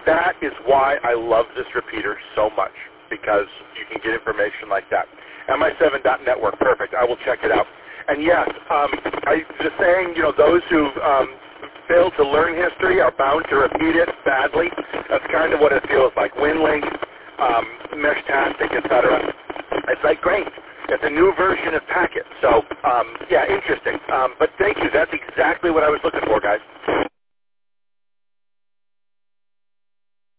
that is why I love this repeater so much, because you can get information like that. MI7.network, perfect. I will check it out. And yes, I was saying, those who fail to learn history are bound to repeat it badly. That's kind of what it feels like. WinLink, Meshtastic, etc. It's like great. It's a new version of Packet. So, yeah, interesting. But thank you. That's exactly what I was looking for, guys.